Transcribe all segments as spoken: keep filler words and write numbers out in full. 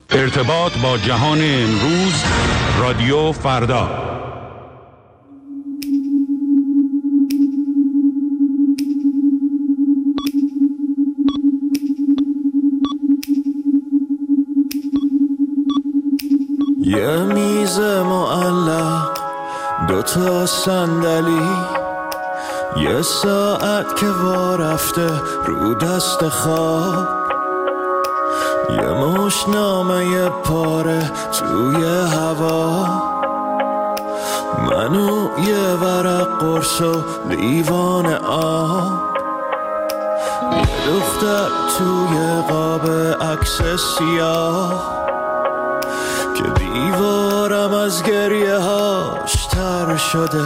ارتباط با جهان امروز، رادیو فردا. یه میز معلق، دوتا صندلی، یه ساعت که وا رفته رو دست خواب، یه مش نامه پاره توی هوا، منو یه ورق قرص و لیوان آب، یه دختر توی قاب عکس سیاه که دیوارم از گریه هاش تر شده،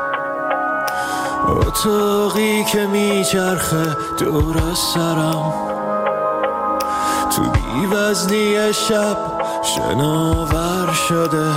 اتاقی که میچرخه دور سرم، تو بی‌وزنی شب شناور شده،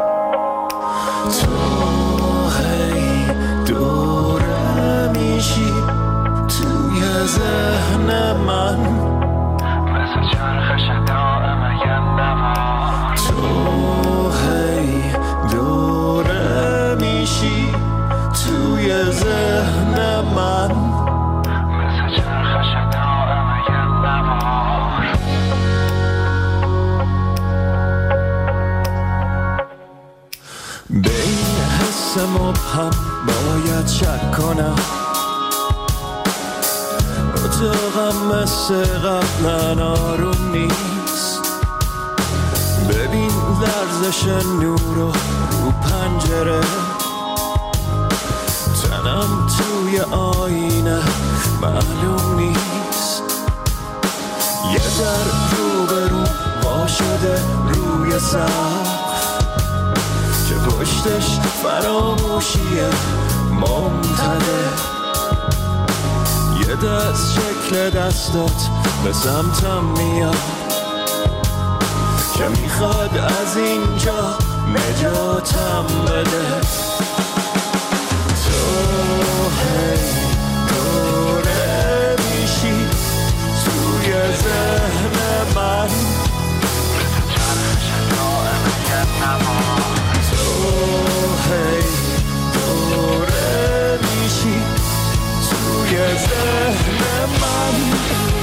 تو هی دوره میشی توی ذهن من، مثل چرخش دائم یه نوار، تو هی دوره میشی توی ذهن من، مثل چرخش دائم یه نوار. بین حس مبهم باید شک کنم، اتاقم مثل قبلا آروم نیست، ببین لرزش نور رو پنجره، تنم توی آینه معلوم نیست، یه در رو به رو وا شده روی سقف که پشتش فراموشیه ممتده، یه دست شکل دستات به سمتم میاد که میخواد از اینجا نجاتم بده، تو هی دوره میشی توی ذهن من، مثل چرخش دائم یه نوار، تو هی دوره میشی توی ذهن من.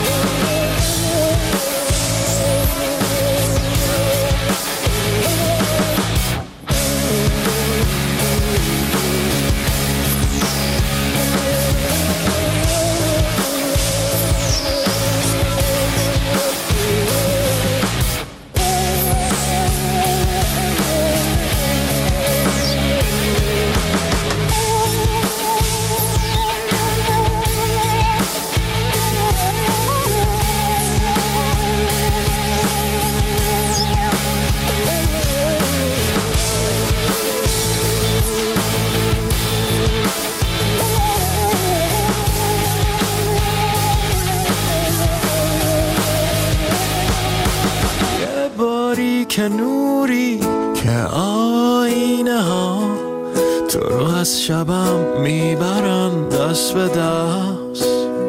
که نوری که آینه ها تو رو از شبم میبرن دست به دست،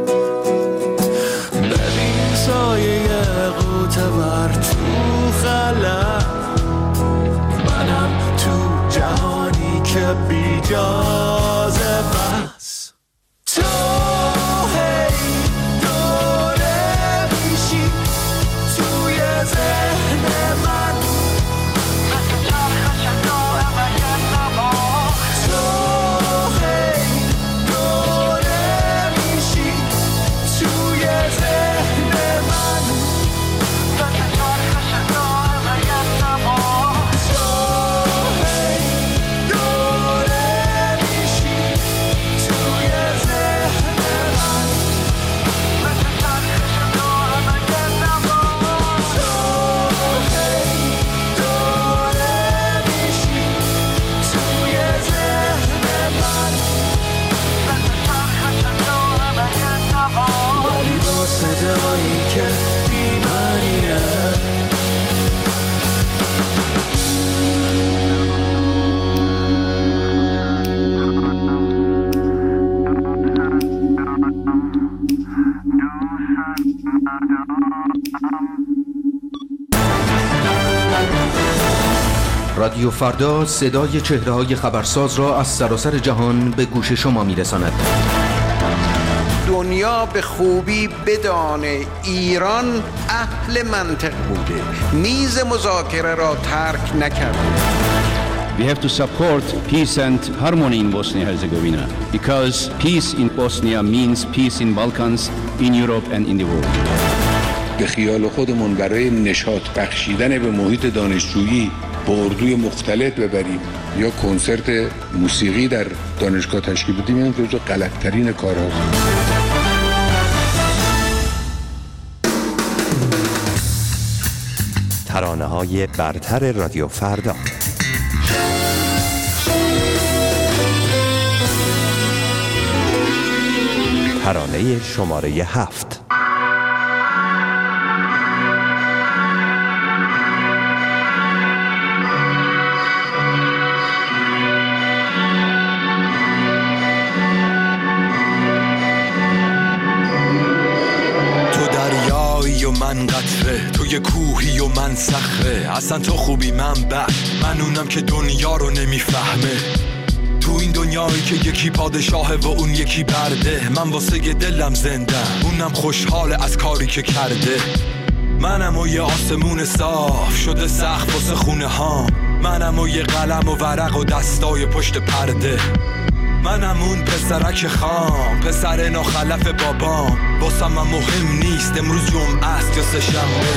ببین سایه قوتور تو خلا، منم تو جهانی که بی جازه بس، تو هی دوره میشی توی ذهن من، رادیو فردا صدای چهره‌های خبرساز را از سراسر جهان به گوش شما می‌رساند. دنیا به خوبی بدانه ایران اهل منطق بوده، میز مذاکره را ترک نکرده. We have to support peace and harmony in Bosnia-Herzegovina because peace in Bosnia means peace in Balkans, in Europe and in the world. به خیال خودمون برای نشاط بخشیدن به محیط دانشجویی با اردوی مختلط ببریم یا کنسرت موسیقی در دانشگاه تشکیل بدیم، این جزو غلط‌ترین کارهاست. ترانه‌های برتر رادیو فردا. ترانه شماره هفت. من قطره، تو یه کوهی و من صخره، اصلا تو خوبی من بد، من اونم که دنیا رو نمیفهمه. تو این دنیایی که یکی پادشاهه و اون یکی برده، من واسه یه دلم زنده، اونم خوشحاله از کاری که کرده. منم و یه آسمون صاف شده سقف واسه خونه ها، منم و یه قلم و ورق و دستای پشت پرده. منم اون پسرک خام، پسر ناخلف بابام، واسم من مهم نیست امروز جمعه است یا سه‌شنبه.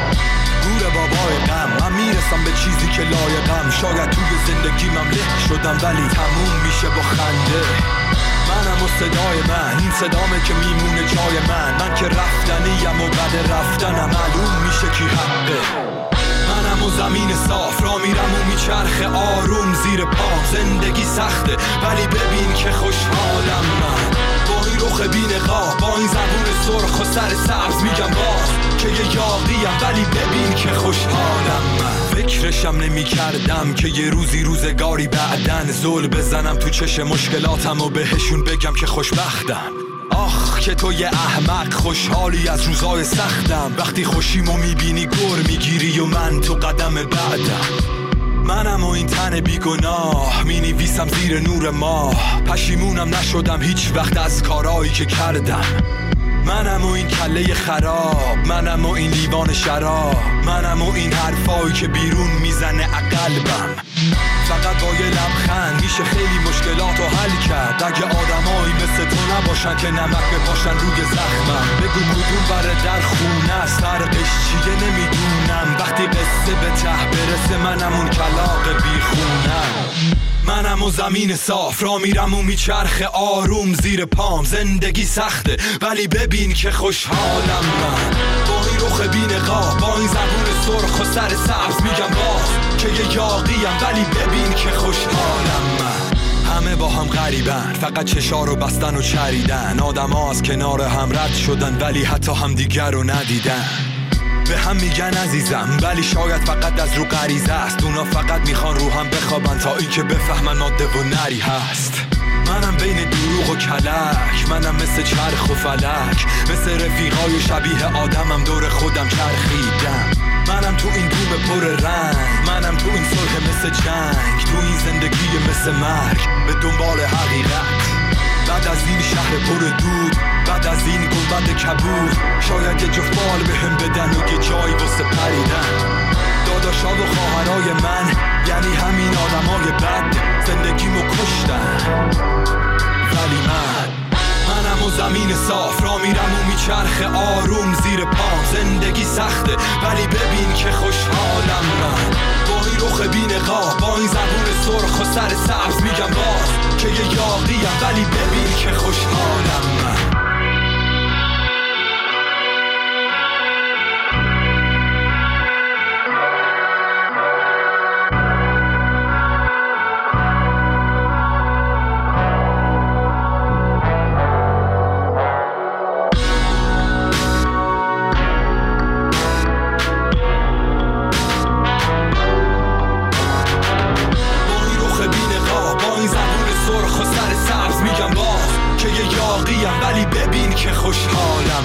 گور بابای غم، من میرسم به چیزی که لایقم، شاید توی زندگیم هم له شدم ولی تموم میشه با خنده. منم و صدای من، این صدامه که میمونه جای من، من که رفتنیم و بعد رفتنم معلوم میشه کی حقه. منم و زمین صاف را میرم و میچرخه آروم زیر پام، زندگی سخته ولی ببین که خوشحالم من، با این رخ بی‌نقاب، با این زبون سرخ و سر سبز میگم باز که یه یاغیم ولی ببین که خوشحالم من. فکرشم نمی کردم که یه روزی روزگاری بعدن زل بزنم تو چشم مشکلاتم و بهشون بگم که خوشبختم. آخ که تو یه احمق خوشحالی از روزای سختم، وقتی خوشیمو میبینی گر میگیری و من تو قدم بعدم. منم و این تن بیگناه مینویسم زیر نور ماه، پشیمونم نشدم هیچ وقت از کارایی که کردم. منم و این کله خراب، منم و این لیوان شراب، منم و این حرفایی که بیرون میزنه عقلبم. فقط با یه لبخند میشه خیلی مشکلاتو حل کرد، اگه آدمایی مثل تو نباشن که نمک بپاشن روی زخمم. بگو کدوم بره در خونه است، فرقش چیه نمیدونم، وقتی قصه به ته برسه منم اون کلاغ بیخونم. منم و زمین صاف را میرم و میچرخه آروم زیر پام، زندگی سخته ولی ببین که خوشحالم من، با این رخ بی‌نقاب، با این زبون سرخ و سر سبز میگم باز که یه یاغیم ولی ببین که خوشحالم من. همه با هم غریبن، فقط چشا رو بستن و چریدن، آدم ها از کنار هم رد شدن ولی حتی هم دیگر رو ندیدن. به هم میگن عزیزم ولی شاید فقط از رو غریزه است، اونا فقط میخوان رو هم بخوابن تا این که بفهمن ماده و نری هست. منم بین دروغ و کلک، منم مثل چرخ و فلک، مثل رفیقای شبیه آدمم دور خودم چرخیدم. منم تو این دوم پر رنگ، منم تو این صلح مثل جنگ، تو این زندگی مثل مرگ به دنبال حقیقت. بعد از این شهر پر دود، بعد از این گنبد کبود، شاید یه جفت بال بهم بدن و یه جایی واسه پریدن. داداشا و خواهرای من یعنی همین آدمای بد، زندگیمو کشتن ولی من منم و زمین صاف را میرم و میچرخه آروم زیر پام، زندگی سخته ولی ببین که خوشحالم من، با این رخ بی‌نقاب، با این زبون سرخ و سر سبز میگم باز که یه یاغیم ولی ببین که خوشحالم من. ولی ببین که خوشحالم.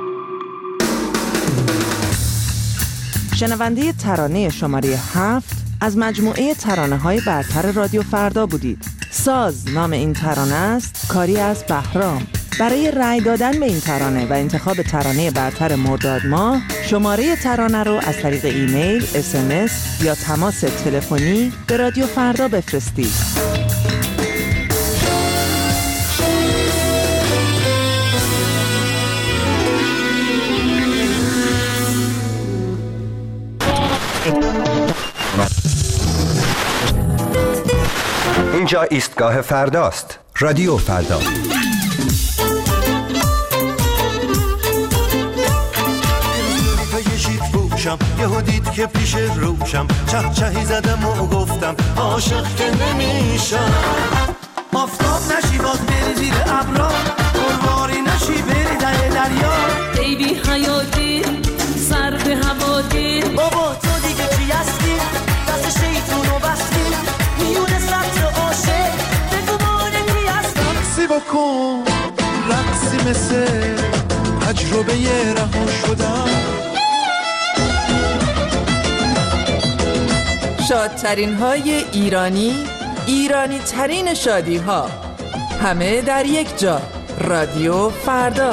شنونده ترانه شماره هفت از مجموعه ترانه‌های برتر رادیو فردا بودید. ساز نام این ترانه است، کاری از بهرام. برای رأی دادن به این ترانه و انتخاب ترانه برتر مرداد ماه، شماره ترانه رو از طریق ایمیل، اس ام اس یا تماس تلفنی به رادیو فردا بفرستید. اینجا ایستگاه فرداست. رادیو فردا. یهو دید که پیش روشم چه چهی زدم و گفتم عاشق که نمیشم. آفتاب نشی باز بری زیر ابرا، قرواری نشی بری در دریا. بیبی حیاتی سر به هوا دید. بابا تو دیگه چی هستی؟ دست شیطونو بستی میونه سطر عاشق بگو مانه کی هستی. رقصی بکن رقصی مثل تجربه رها شدم. شادترین های ایرانی، ایرانی ترین شادی ها، همه در یک جا. رادیو فردا.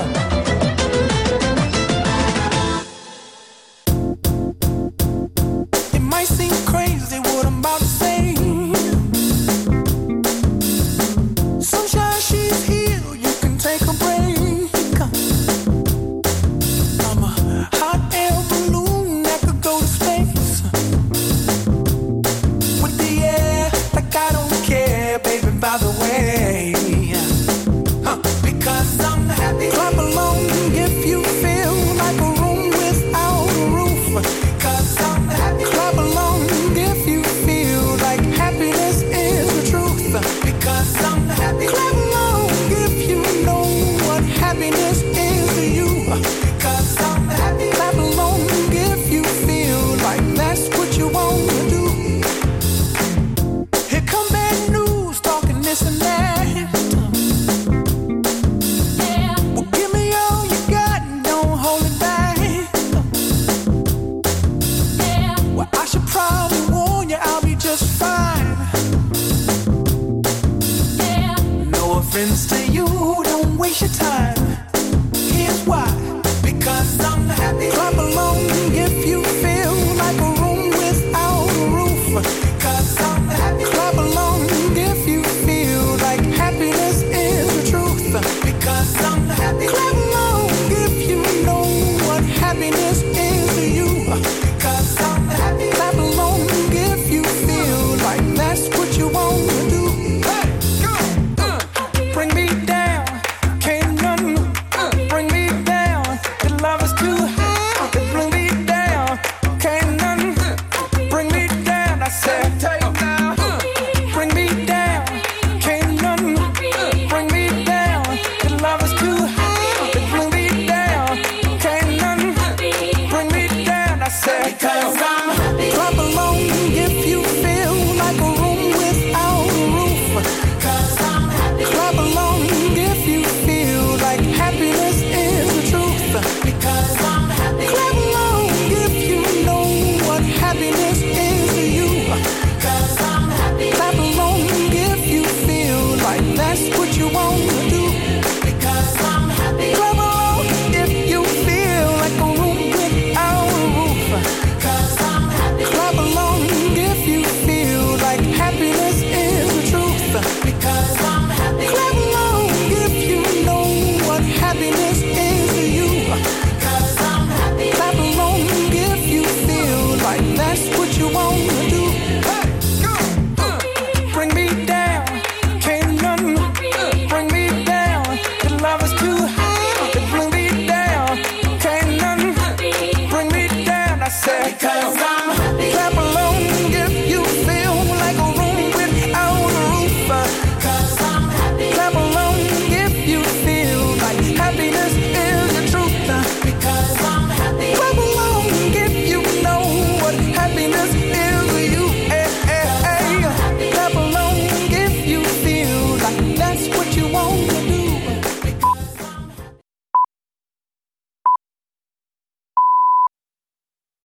Because